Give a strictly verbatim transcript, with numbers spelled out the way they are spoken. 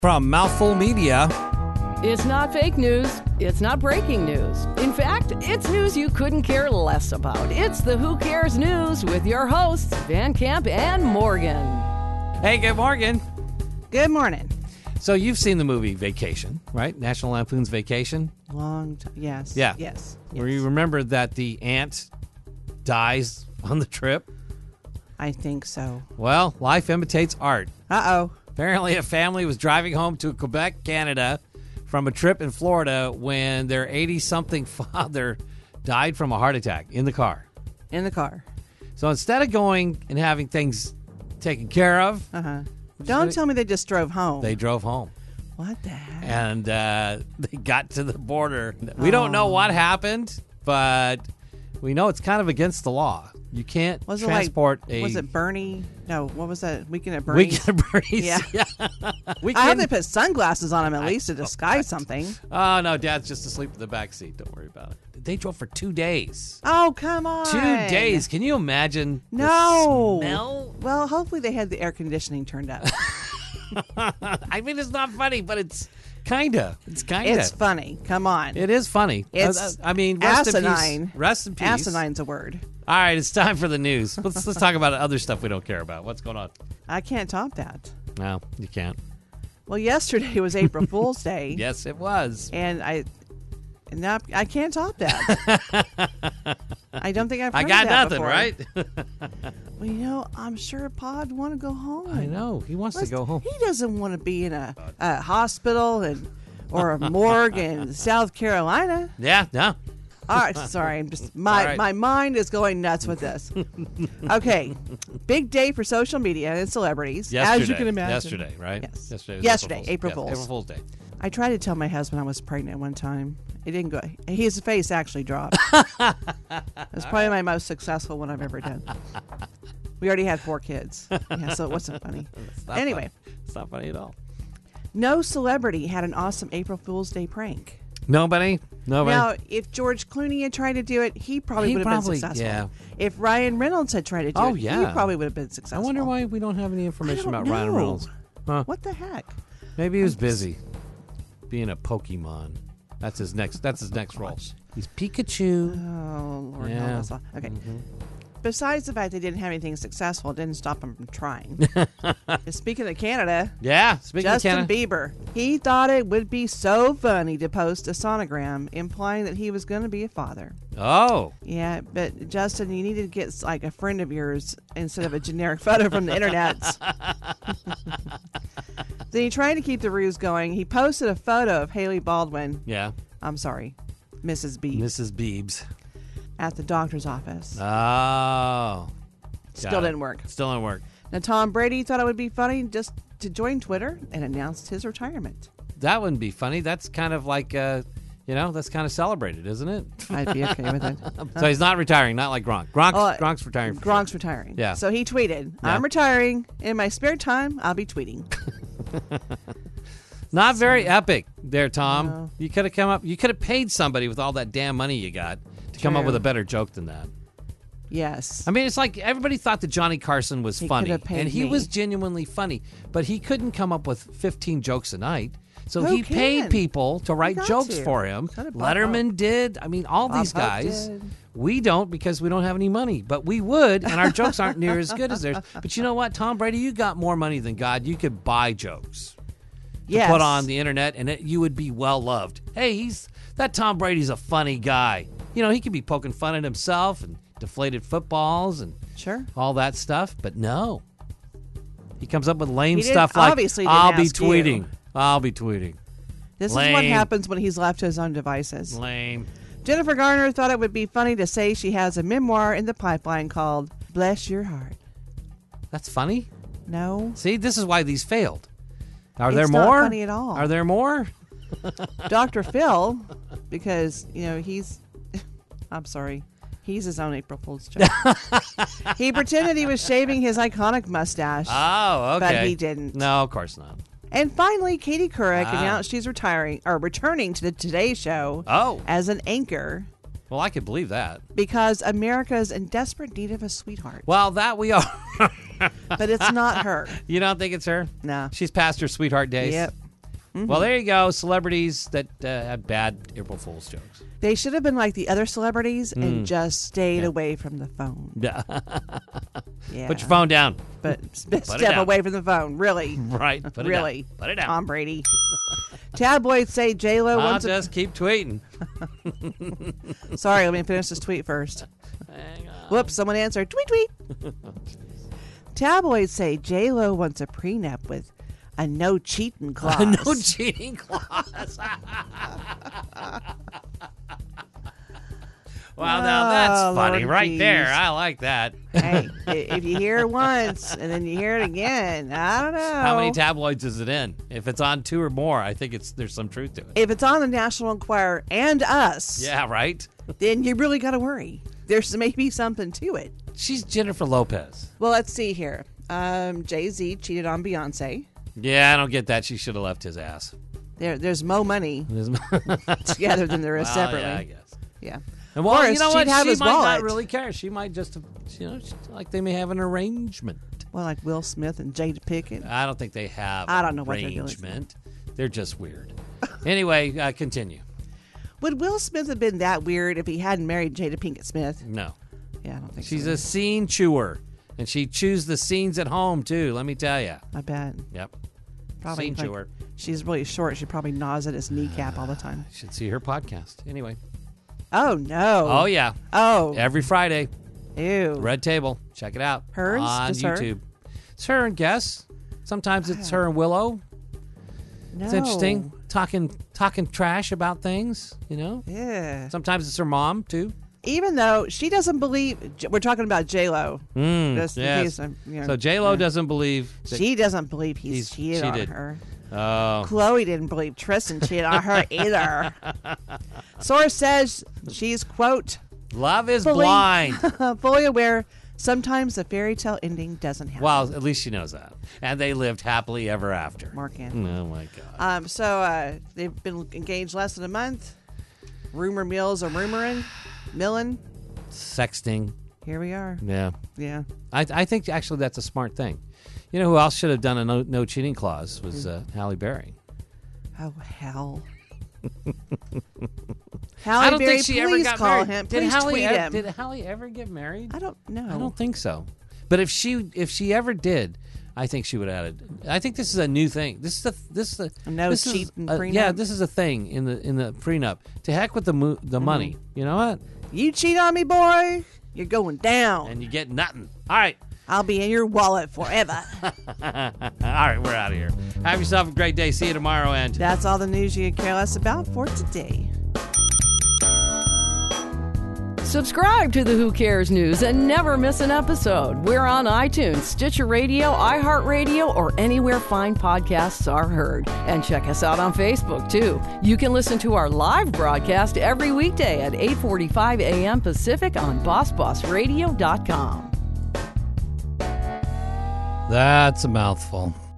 From Mouthful Media. It's not fake news. It's not breaking news. In fact, it's news you couldn't care less about. It's the Who Cares News with your hosts, Van Camp and Morgan. Hey, good morning. Good morning. So you've seen the movie Vacation, right? National Lampoon's Vacation. Long time. Yes. Yeah. Yes. Where yes. you remember that the aunt dies on the trip. I think so. Well, life imitates art. Uh-oh. Apparently, a family was driving home to Quebec, Canada, from a trip in Florida when their eighty-something father died from a heart attack in the car. In the car. So instead of going and having things taken care of, Uh-huh. Don't tell me they just drove home. they drove home. What the heck? And uh, they got to the border. We don't know what happened, but we know it's kind of against the law. You can't Was it transport like, a... was it Bernie? No, what was that? Weekend at Bernie's? Weekend at Bernie's. Yeah. I Weekend... hope they put sunglasses on him at least to disguise something. Oh, no, Dad's just asleep in the back seat. Don't worry about it. They drove for two days. Oh, come on. Two days. Can you imagine No. the smell? Well, hopefully they had the air conditioning turned up. I mean, it's not funny, but it's kind of. It's kind of. It's funny. Come on. It is funny. It's uh, I mean, rest asinine. in peace. Rest in peace. Asine's a word. All right, it's time for the news. Let's let's talk about other stuff we don't care about. What's going on? I can't top that. No, you can't. Well, yesterday was April Fool's Day. Yes, it was. And I, now I can't top that. I don't think I've heard I got that nothing, before. right? Well, you know, I'm sure Pod want to go home. I know. He wants Let's- to go home. He doesn't want to be in a, a hospital and or a morgue in South Carolina. Yeah, no. All right, sorry, I'm just my All right. my mind is going nuts with this. Okay, big day for social media and celebrities, Yesterday. as you can imagine. Yesterday, right? Yes. Yesterday. was Yesterday, April April Fool's. Fools. Yes, April Fool's Day. I tried to tell my husband I was pregnant one time. It didn't go. His face actually dropped. It was probably my most successful one I've ever done. We already had four kids, yeah, so it wasn't funny. It's not Anyway, funny. It's not funny at all. no celebrity had an awesome April Fool's Day prank. Nobody? Nobody? Now, if George Clooney had tried to do it, he probably He would have probably- been successful. yeah. If Ryan Reynolds had tried to do Oh, it, yeah. he probably would have been I successful. wonder why we don't have any information I don't about Ryan know. Reynolds. Huh. What the heck? Maybe he was busy being a Pokemon. That's his next. That's his next role. He's Pikachu. Oh, Lord, Yeah. help us all. Okay. Besides the fact they didn't have anything successful, it didn't stop him from trying. And speaking of Canada, Yeah. Speaking Justin of Canada. Bieber, he thought it would be so funny to post a sonogram implying that he was going to be a father. Oh. Yeah, but Justin, you need to get like a friend of yours instead of a generic photo from the internet. Then he tried to keep the ruse going. He posted a photo of Haley Baldwin. Yeah. I'm sorry, Missus B, Missus Biebs. at the doctor's office. Oh. Still Got it. didn't work. Still didn't work. Now, Tom Brady thought it would be funny just to join Twitter and announced his retirement. That wouldn't be funny. That's kind of like, uh, you know, that's kind of celebrated, isn't it? I'd be okay with it. So he's not retiring, not like Gronk. Gronk's, Oh, Gronk's retiring. For Gronk's sure. retiring. Yeah. So he tweeted, Yeah. I'm retiring. In my spare time, I'll be tweeting. Not very epic there, Tom. No. You could have come up. You could have paid somebody with all that damn money you got to come up True. with a better joke than that. Yes. I mean, it's like everybody thought that Johnny Carson was He funny, could have paid and he me. was genuinely funny, but he couldn't come up with fifteen jokes a night. So Who he paid can? people to write got jokes to. for him. So did Bob Letterman Hope. did. I mean, all Bob these Hope guys. did. We don't because we don't have any money, but we would, and our jokes aren't near as good as theirs. But you know what, Tom Brady, you got more money than God. You could buy jokes to Yes. put on the internet, and it, you would be well loved. Hey, he's that Tom Brady's a funny guy. You know, he could be poking fun at himself and deflated footballs and Sure. all that stuff, but no. He comes up with lame He didn't- stuff like, obviously didn't I'll be ask you." tweeting. I'll be tweeting. This is what Lame. happens when he's left to his own devices. Lame. Jennifer Garner thought it would be funny to say she has a memoir in the pipeline called Bless Your Heart. That's funny. No. See, this is why these failed. Are It's there not more? funny at all. Are there more? Doctor Phil, because, you know, he's, I'm sorry, he's his own April Fool's joke. He pretended he was shaving his iconic mustache. Oh, okay. But he didn't. No, of course not. And finally, Katie Couric Ah. announced she's retiring or returning to the Today Show Oh. as an anchor Well, I could believe that. because America is in desperate need of a sweetheart. Well, that we are. But it's not her. You don't think it's her? No. She's past her sweetheart days? Yep. Mm-hmm. Well, there you go. Celebrities that uh, have bad April Fool's jokes. They should have been like the other celebrities Mm. and just stayed away from the phone. Yeah. Yeah. Put your phone down. But Put step it down. away from the phone. Really. Right. Put it really. down. Put it down. Tom Brady. Tabloids say J-Lo I'll wants just keep tweeting. a... Sorry, let me finish this tweet first. Hang on. Whoops, someone answered. Tweet, tweet. Tabloids say J-Lo wants a prenup with a no cheating clause. No cheating clause. Well, now that's Oh, funny Lord right there. geez. I like that. Hey, i- if you hear it once and then you hear it again, I don't know. How many tabloids is it in? If it's on two or more, I think it's there's some truth to it. If it's on the National Enquirer and us, Yeah, right? then you really got to worry. There's maybe something to it. She's Jennifer Lopez. Well, let's see here. Um, Jay-Z cheated on Beyonce. Yeah, I don't get that. She should have left his ass. There, there's more money Well, together than there is separately. yeah, I guess. Yeah. And well, Forrest, you know she'd what? have She his might not wallet. really care. She might just, have, you know, she- like they may have an arrangement. Well, like Will Smith and Jada Pinkett. I don't think they have. I an don't know what they're doing. arrangement. They're just weird. Anyway, uh, continue. Would Will Smith have been that weird if he hadn't married Jada Pinkett Smith? No, Yeah, I don't think she's so. a scene chewer, and she chews the scenes at home too. Let me tell you. I bet. Yep. Probably. Scene like, chewer. she's really short. She probably gnaws at his kneecap all the time. Should see her podcast. Anyway. Oh, no. Oh yeah. Oh. Every Friday, Ew. Red Table. Check it out. Hers? on Just her? YouTube. It's her and Guess. Sometimes it's her and Willow. No. It's interesting. Talking talking trash about things, you know. Yeah. Sometimes it's her mom too. Even though she doesn't believe, we're talking about J-Lo. Mm, Just in yes. case I'm, you know, So J Lo yeah. doesn't believe that She doesn't believe he's, he's cheated, cheated. on her. Oh, Chloe didn't believe Tristan cheated on her either. Source says she's, quote, love is fully, blind. fully aware sometimes the fairy tale ending doesn't happen. Well, at least she knows that. And they lived happily ever after. Mark Anthony. Oh my God. Um, so uh, they've been engaged less than a month. Rumor mills are rumoring, milling. Sexting. Here we are. Yeah. Yeah. I, I think actually that's a smart thing. You know who else should have done a no, no cheating clause was uh, Halle Berry. Oh, hell. Halle I don't Berry, think she please ever got call married. him. Did Please Halle tweet ever, him. Did Halle ever get married? I don't know. I don't think so. But if she if she ever did, I think she would have added. I think this is a new thing. This is a this is a A no this is cheating a- prenup? Yeah, this is a thing in the in the prenup. To heck with the mo- the Mm-hmm. money. You know what? You cheat on me, boy, you're going down. And you get nothing. All right. I'll be in your wallet forever. All right, we're out of here. Have yourself a great day. See you tomorrow, and That's all the news you could care less about for today. Subscribe to the Who Cares News and never miss an episode. We're on iTunes, Stitcher Radio, iHeartRadio, or anywhere fine podcasts are heard. And check us out on Facebook, too. You can listen to our live broadcast every weekday at eight forty-five a.m. Pacific on boss boss radio dot com. that's a mouthful.